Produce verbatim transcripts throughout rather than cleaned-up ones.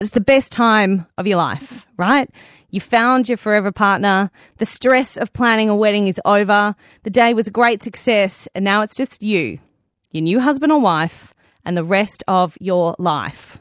It's the best time of your life, right? You found your forever partner. The stress of planning a wedding is over. The day was a great success, and now it's just you, your new husband or wife, and the rest of your life.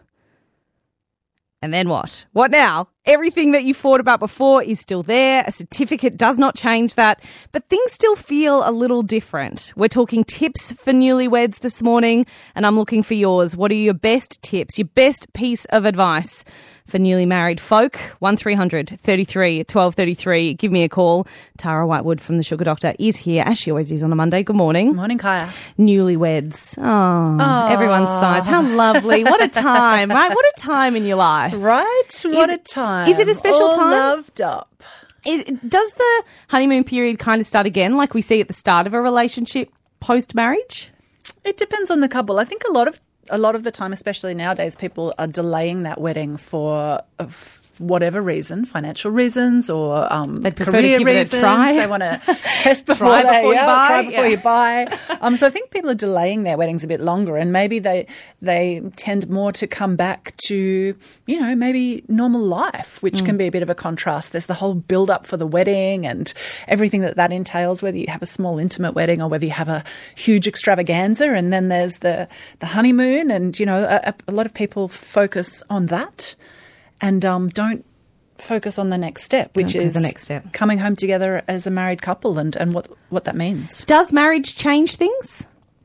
And then what? What now? Everything that you thought about before is still there. A certificate does not change that, but things still feel a little different. We're talking tips for newlyweds this morning, and I'm looking for yours. What are your best tips, your best piece of advice for newly married folk? one three hundred thirty-three twelve thirty-three. Give me a call. Tara Whitewood from The Sugar Doctor is here, as she always is on a Monday. Good morning. Morning, Kaya. Newlyweds. Oh, oh. Everyone's sighs. How lovely. What a time, right? What a time in your life. Right? What is, a time. Is it a special All time? loved up. Is, does the honeymoon period kind of start again like we see at the start of a relationship post-marriage? It depends on the couple. I think a lot of a lot of the time, especially nowadays, people are delaying that wedding for uh, whatever reason, financial reasons or um, They'd prefer career to give it a reasons. try. They want to test before, Try they, before you yeah, buy. Try before Yeah. you buy. Um, so I think people are delaying their weddings a bit longer, and maybe they they tend more to come back to, you know, maybe normal life, which mm. can be a bit of a contrast. There's the whole build up for the wedding and everything that that entails, whether you have a small intimate wedding or whether you have a huge extravaganza, and then there's the the honeymoon, and you know, a, a lot of people focus on that and um, don't focus on the next step, which Don't is the next step. coming home together as a married couple and, and what, what that means. Does marriage change things?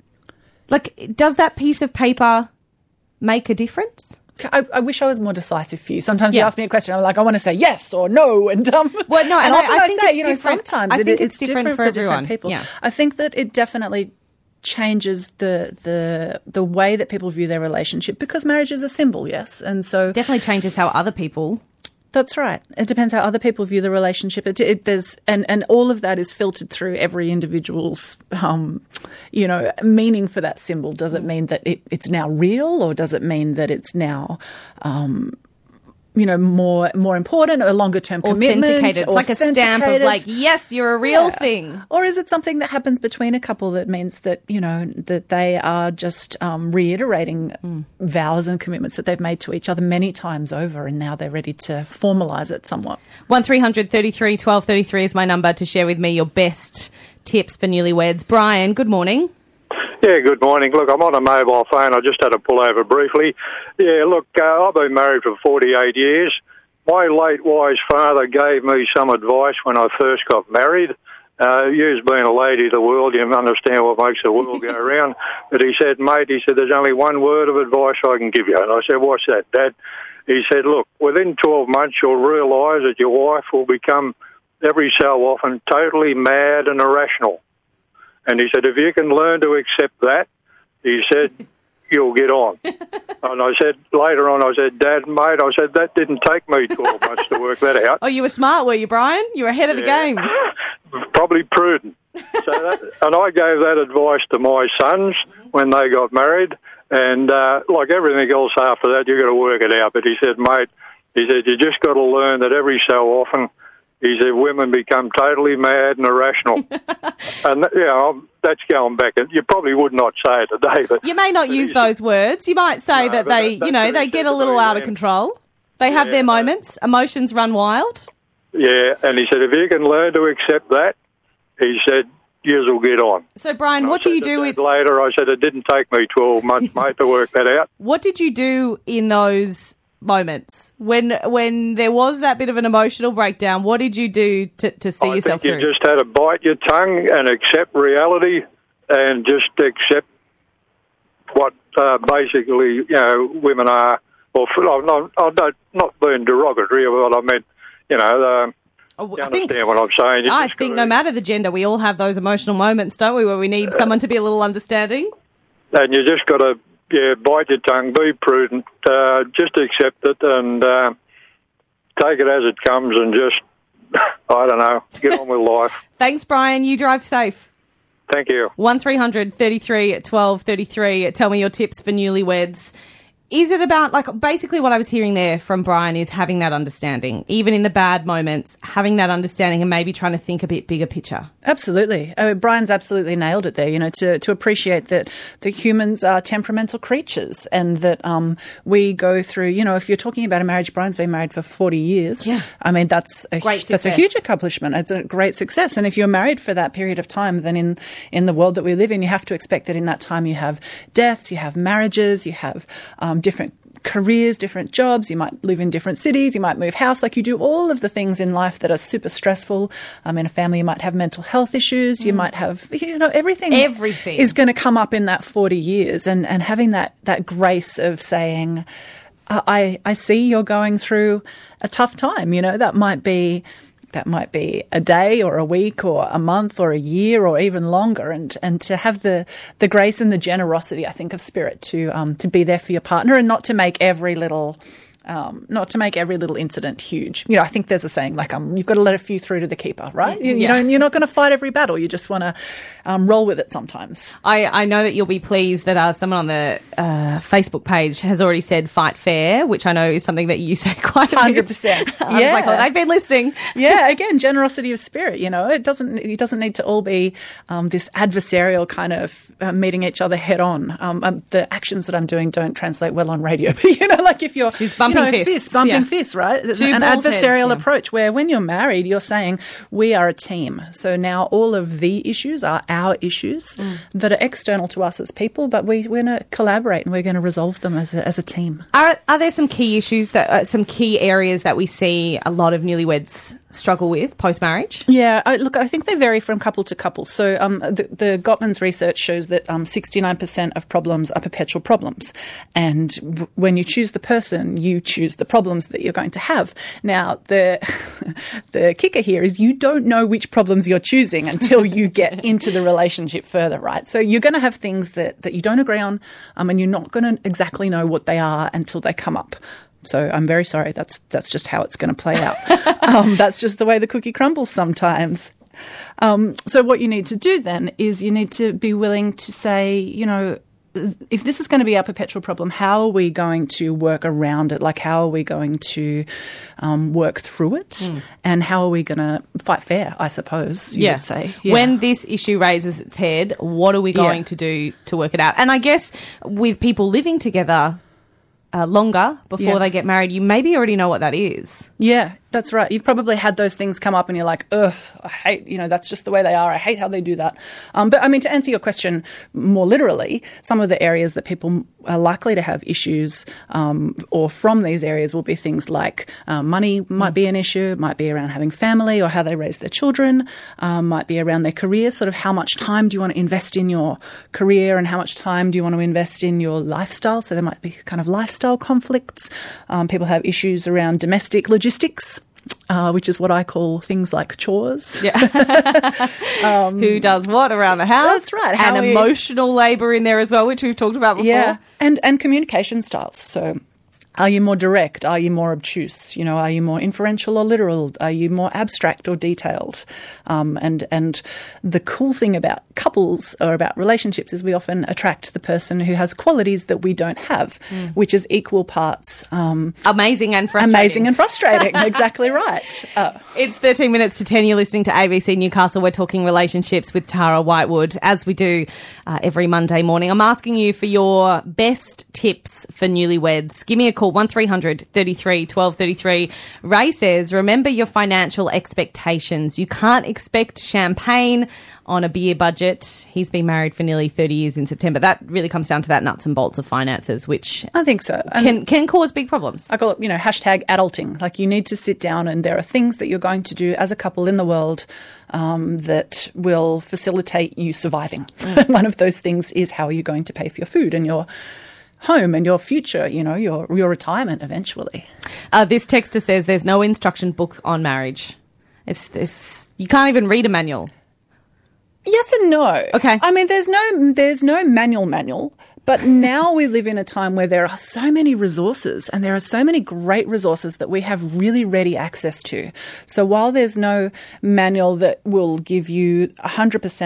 Like, does that piece of paper make a difference? I, I wish I was more decisive for you. Sometimes Yeah. you ask me a question, I'm like, I want to say yes or no. And um, Well, no, and and I- often I I, think say, it's you know, different. sometimes I it- think it's it's different different for for everyone. different people. Yeah. I think that it definitely changes the the the way that people view their relationship, because marriage is a symbol, yes, and so Definitely changes how other people... that's right. It depends how other people view the relationship. It, it, there's and, and all of that is filtered through every individual's, um, you know, meaning for that symbol. Does it mean that it, it's now real, or does it mean that it's now, um, you know, more more important, or a longer term commitment? Authenticated. It's like a stamp of like, yes, you're a real Yeah. thing. Or is it something that happens between a couple that means that, you know, that they are just um, reiterating mm. vows and commitments that they've made to each other many times over, and now they're ready to formalise it somewhat? one three hundred thirty-three twelve thirty-three is my number to share with me your best tips for newlyweds. Brian, good morning. Yeah, good morning. Look, I'm on a mobile phone. I just had to pull over briefly. Yeah, look, uh, I've been married for forty-eight years. My late wise father gave me some advice when I first got married. Uh, you being a lady of the world, you understand what makes the world go around. But he said, mate, he said, there's only one word of advice I can give you. And I said, what's that, Dad? He said, look, within twelve months you'll realise that your wife will become, every so often, totally mad and irrational. And he said, if you can learn to accept that, he said, you'll get on. And I said, later on, I said, Dad, mate, I said, that didn't take me twelve months to work that out. Oh, you were smart, were you, Brian? You were ahead of Yeah. the game. Probably prudent. So that, and I gave that advice to my sons when they got married. And uh, like everything else after that, you've got to work it out. But he said, mate, he said, you just got to learn that every so often, he said, women become totally mad and irrational. And, you know, that's going back. And you probably would not say it today. But You may not use those words. You might say No, that but they, that- you know, that's what they he get said a little to me, out of yeah. control. They have Yeah, their no. moments. Emotions run wild. Yeah, and he said, if you can learn to accept that, he said, yours will get on. So, Brian, And I what do said you to do Dad with... later, I said, it didn't take me twelve months, mate, to work that out. What did you do in those moments when when there was that bit of an emotional breakdown? What did you do to, to see I yourself think you through? just had to bite your tongue and accept reality and just accept what uh, basically, you know, women are. Or I'm not, I'm not, not being derogatory, but I meant, you know, um, Oh, you I think, understand what I'm saying. You I just think gotta- no matter the gender, we all have those emotional moments, don't we, where we need someone to be a little understanding? And you just got to, yeah, bite your tongue, be prudent, uh, just accept it and uh, take it as it comes and just, I don't know, get on with life. Thanks, Brian. You drive safe. Thank you. one three hundred thirty-three twelve thirty-three. Tell me your tips for newlyweds. is it about, like, basically what I was hearing there from Brian is having that understanding, even in the bad moments, having that understanding and maybe trying to think a bit bigger picture? Absolutely. Uh, Brian's absolutely nailed it there, you know, to, to appreciate that the humans are temperamental creatures and that um, we go through, you know, if you're talking about a marriage, Brian's been married for forty years. Yeah. I mean, that's a, Great that's a success. huge accomplishment. It's a great success. And if you're married for that period of time, then in, in the world that we live in, you have to expect that in that time you have deaths, you have marriages, you have um, different careers, different jobs, you might live in different cities, you might move house, like you do all of the things in life that are super stressful. Um, in a family, you might have mental health issues, you mm. might have, you know, everything, everything is going to come up in that forty years. And, and having that, that grace of saying, I, I see you're going through a tough time, you know, that might be That might be a day or a week or a month or a year or even longer. And, and to have the, the grace and the generosity, I think, of spirit to um, to be there for your partner and not to make every little um, not to make every little incident huge. You know, I think there's a saying like um, you've got to let a few through to the keeper, right? You, you yeah. know, and you're not going to fight every battle. You just want to um, roll with it sometimes. I, I know that you'll be pleased that uh, someone on the uh, Facebook page has already said fight fair, which I know is something that you say quite a bit. one hundred percent. I yeah. was like, oh, they've been listening. Yeah, again, generosity of spirit, you know. It doesn't it doesn't need to all be um, this adversarial kind of uh, meeting each other head on. Um, um, the actions that I'm doing don't translate well on radio. But, you know, like if you're She's bumping you know, fists. fists, bumping Yeah. fists, right? It's Two an balls adversarial heads, yeah. approach where when you're married, you're saying we are a team. So now all of the issues are our issues mm. that are external to us as people, but we, we're going to collaborate and we're going to resolve them as a, as a team. Are, are there some key issues, that uh, some key areas that we see a lot of newlyweds struggle with post-marriage? Yeah, I, look, I think they vary from couple to couple. So um, the, the Gottman's research shows that um, sixty-nine percent of problems are perpetual problems. And w- when you choose the person, you choose the problems that you're going to have. Now, the the kicker here is you don't know which problems you're choosing until you get into the relationship further, right? So you're going to have things that, that you don't agree on, um, and you're not going to exactly know what they are until they come up. So I'm very sorry. That's that's just how it's going to play out. um, that's just the way the cookie crumbles sometimes. Um, so what you need to do then is you need to be willing to say, you know, if this is going to be our perpetual problem, how are we going to work around it? Like, how are we going to um, work through it? Mm. And how are we going to fight fair, I suppose, you yeah. would say. Yeah. When this issue raises its head, what are we going yeah. to do to work it out? And I guess with people living together uh, longer before yeah. they get married, you maybe already know what that is. Yeah, that's right. You've probably had those things come up and you're like, ugh, I hate, you know, that's just the way they are. I hate how they do that. Um, but I mean, to answer your question more literally, some of the areas that people are likely to have issues um, or from these areas will be things like uh, money might be an issue, might be around having family or how they raise their children, um, might be around their career, sort of how much time do you want to invest in your career and how much time do you want to invest in your lifestyle. So there might be kind of lifestyle conflicts. Um, people have issues around domestic logistics. Uh, which is what I call things like chores. Yeah. um, Who does what around the house? That's right. How and we, emotional labour in there as well, which we've talked about before. Yeah, and and communication styles. So are you more direct? Are you more obtuse? You know, are you more inferential or literal? Are you more abstract or detailed? Um, and and the cool thing about couples or about relationships is we often attract the person who has qualities that we don't have, mm. which is equal parts um, amazing and frustrating. Amazing and frustrating. Exactly right. Uh, it's thirteen minutes to ten. You're listening to A B C Newcastle. We're talking relationships with Tara Whitewood, as we do uh, every Monday morning. I'm asking you for your best tips for newlyweds. Give me a call. one three hundred thirty-three twelve thirty-three. Ray says, remember your financial expectations. You can't expect champagne on a beer budget. He's been married for nearly thirty years in September. That really comes down to that nuts and bolts of finances, which I think so. And can can cause big problems. I call it, you know, hashtag adulting. Like you need to sit down and there are things that you're going to do as a couple in the world um, that will facilitate you surviving. Mm. One of those things is how are you going to pay for your food and your home and your future, you know, your your retirement eventually. Uh, this texter says there's no instruction book on marriage. It's, it's you can't even read a manual. Yes and no. Okay. I mean, there's no there's no manual manual, but now we live in a time where there are so many resources and there are so many great resources that we have really ready access to. So while there's no manual that will give you one hundred percent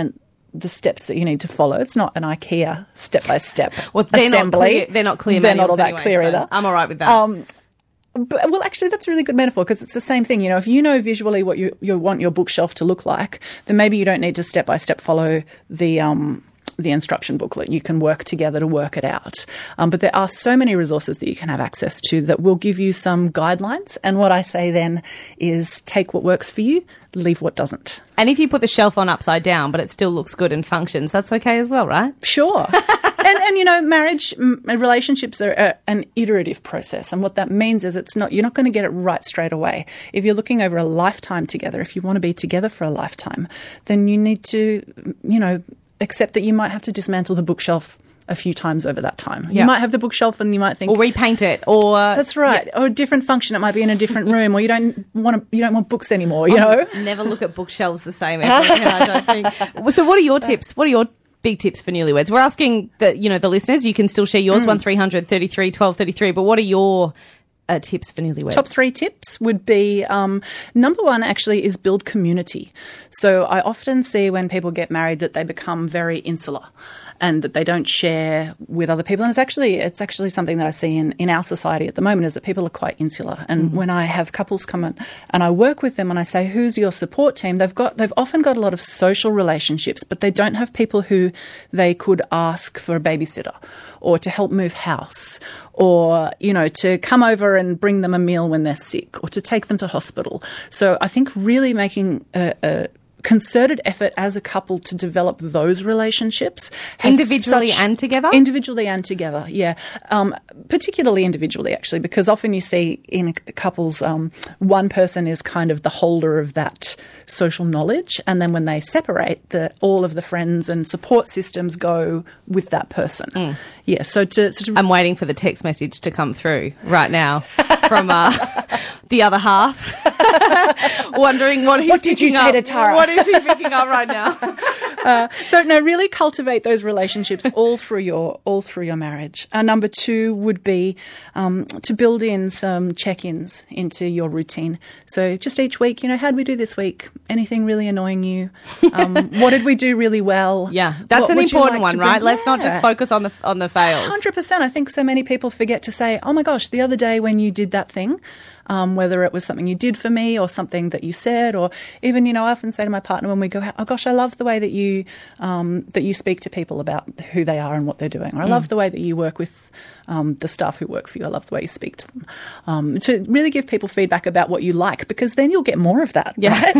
the steps that you need to follow. It's not an IKEA step-by-step well, they're assembly. Not clear, they're not clear They're not all that anyway, clear so either. I'm all right with that. Um, but, well, actually, that's a really good metaphor because it's the same thing. You know, if you know visually what you, you want your bookshelf to look like, then maybe you don't need to step-by-step follow the um, the instruction booklet. You can work together to work it out. Um, but there are so many resources that you can have access to that will give you some guidelines. And what I say then is take what works for you, leave what doesn't. And if you put the shelf on upside down, but it still looks good and functions, that's okay as well, right? Sure. and, and, you know, marriage, m- relationships are a, an iterative process. And what that means is it's not, you're not going to get it right straight away. If you're looking over a lifetime together, if you want to be together for a lifetime, then you need to, you know, accept that you might have to dismantle the bookshelf a few times over that time. You yep. might have the bookshelf and you might think, or repaint it, or that's right, yep. or a different function. It might be in a different room, or you don't want to, you don't want books anymore. You know, never look at bookshelves the same. Ever, I don't think. So, what are your tips? What are your big tips for newlyweds? We're asking the you know the listeners. You can still share yours. Mm. One three hundred thirty three twelve thirty three. But what are your Uh, tips for newlyweds? Top three tips would be, um, number one actually is build community. So I often see when people get married that they become very insular and that they don't share with other people. And it's actually it's actually something that I see in, in our society at the moment is that people are quite insular. And mm. when I have couples come in and I work with them and I say, who's your support team? They've got they've often got a lot of social relationships, but they don't have people who they could ask for a babysitter or to help move house or, you know, to come over and bring them a meal when they're sick or to take them to hospital. So I think really making a, a concerted effort as a couple to develop those relationships. Individually such, and together? Individually and together, yeah. Um, particularly individually, actually, because often you see in couples, um, one person is kind of the holder of that social knowledge, and then when they separate, the, all of the friends and support systems go with that person. Mm. Yeah, so to, so to... I'm waiting for the text message to come through right now from uh, the other half, wondering what he's What did you say up. to Tara? What is he picking up right now? uh, so no, really cultivate those relationships all through your all through your marriage. Uh, number two would be um, to build in some check-ins into your routine. So just each week, you know, how did we do this week? Anything really annoying you? Um, what did we do really well? Yeah, that's what an important like one, right? Bring? Let's yeah. not just focus on the on the fails. one hundred percent. I think so many people forget to say, oh my gosh, the other day when you did that thing, Um, whether it was something you did for me or something that you said, or even, you know, I often say to my partner when we go out, oh gosh, I love the way that you um, that you speak to people about who they are and what they're doing. Or I mm. love the way that you work with um, the staff who work for you. I love the way you speak to them. Um, to really give people feedback about what you like, because then you'll get more of that, yeah. right?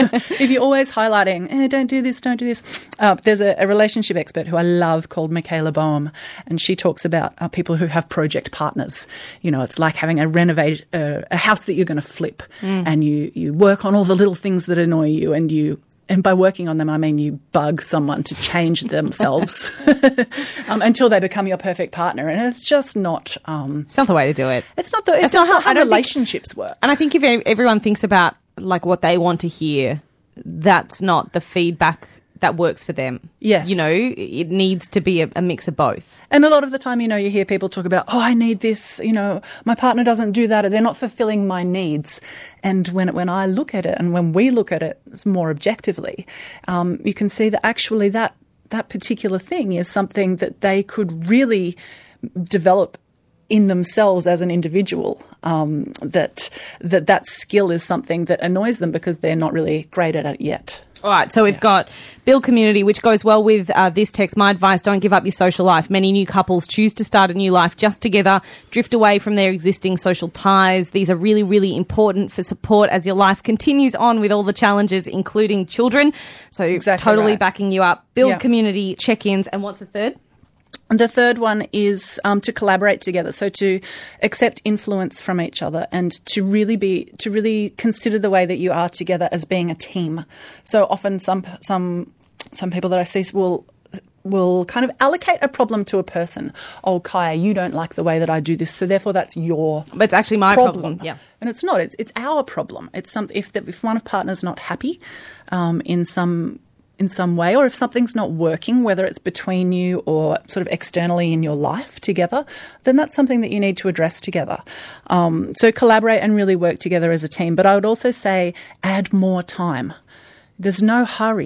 If you're always highlighting, eh, don't do this, don't do this. Uh, there's a, a relationship expert who I love called Michaela Boehm, and she talks about uh, people who have project partners. You know, it's like having a renovate uh, a house that you're going to flip, mm. and you you work on all the little things that annoy you, and you and by working on them I mean you bug someone to change themselves um, until they become your perfect partner, and it's just not um, it's not the way to do it. It's not the it's, it's not how, how how relationships think, work. And I think if everyone thinks about like what they want to hear, that's not the feedback that works for them. Yes. You know, it needs to be a, a mix of both. And a lot of the time, you know, you hear people talk about, oh, I need this, you know, my partner doesn't do that, or they're not fulfilling my needs. And when when I look at it, and when we look at it more objectively, um, you can see that actually that that particular thing is something that they could really develop in themselves as an individual, um, that that that skill is something that annoys them because they're not really great at it yet. All right, so we've yeah. got build community, which goes well with uh, this text. My advice, don't give up your social life. Many new couples choose to start a new life just together, drift away from their existing social ties. These are really, really important for support as your life continues on with all the challenges, including children. So exactly totally right. backing you up. Build yeah. community, check-ins. And what's the third? The third one is um, to collaborate together, so to accept influence from each other and to really be to really consider the way that you are together as being a team. So often, some some some people that I see will will kind of allocate a problem to a person. Oh, Kaya, you don't like the way that I do this, so therefore that's your but it's actually my problem. problem. Yeah, and it's not. It's it's our problem. It's some if the, if one of partner's not happy um, in some. in some way, or if something's not working, whether it's between you or sort of externally in your life together, then that's something that you need to address together. Um, so collaborate and really work together as a team. But I would also say add more time. There's no hurry.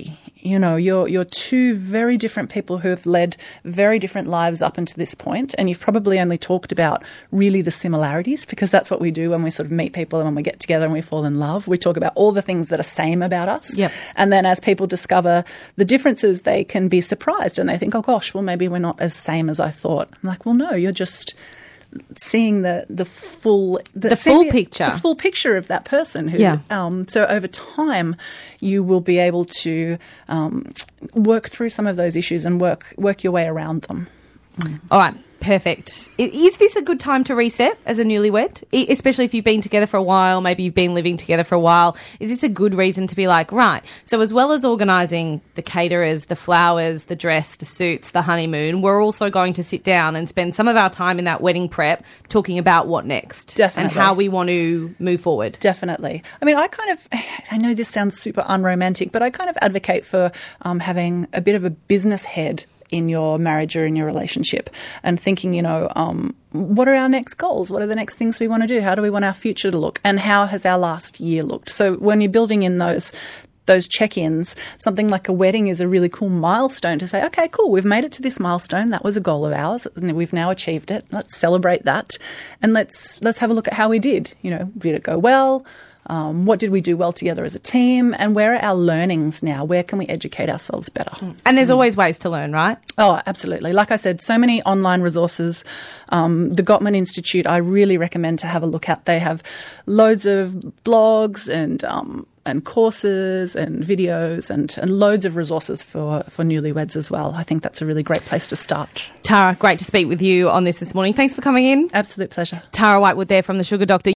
You know, you're you're two very different people who have led very different lives up until this point, and you've probably only talked about really the similarities, because that's what we do when we sort of meet people and when we get together and we fall in love. We talk about all the things that are same about us. Yep. And then as people discover the differences, they can be surprised and they think, oh gosh, well maybe we're not as same as I thought. I'm like, well no, you're just seeing the the full the, the full the, picture the full picture of that person who yeah. um so over time you will be able to um work through some of those issues and work work your way around them. Mm. All right, perfect. Is this a good time to reset as a newlywed, especially if you've been together for a while, maybe you've been living together for a while? Is this a good reason to be like, right, so as well as organising the caterers, the flowers, the dress, the suits, the honeymoon, we're also going to sit down and spend some of our time in that wedding prep talking about what next. Definitely. And how we want to move forward. Definitely. I mean, I kind of, I know this sounds super unromantic, but I kind of advocate for um, having a bit of a business head in your marriage or in your relationship, and thinking, you know, um, what are our next goals? What are the next things we want to do? How do we want our future to look? And how has our last year looked? So when you're building in those those check-ins, something like a wedding is a really cool milestone to say, okay, cool, we've made it to this milestone. That was a goal of ours. We've now achieved it. Let's celebrate that. And let's let's have a look at how we did. You know, did it go well? Um, what did we do well together as a team? And where are our learnings now? Where can we educate ourselves better? And there's always ways to learn, right? Oh, absolutely. Like I said, so many online resources. Um, the Gottman Institute, I really recommend to have a look at. They have loads of blogs and um, and courses and videos and, and loads of resources for, for newlyweds as well. I think that's a really great place to start. Tara, great to speak with you on this this morning. Thanks for coming in. Absolute pleasure. Tara Whitewood there from The Sugar Doctor.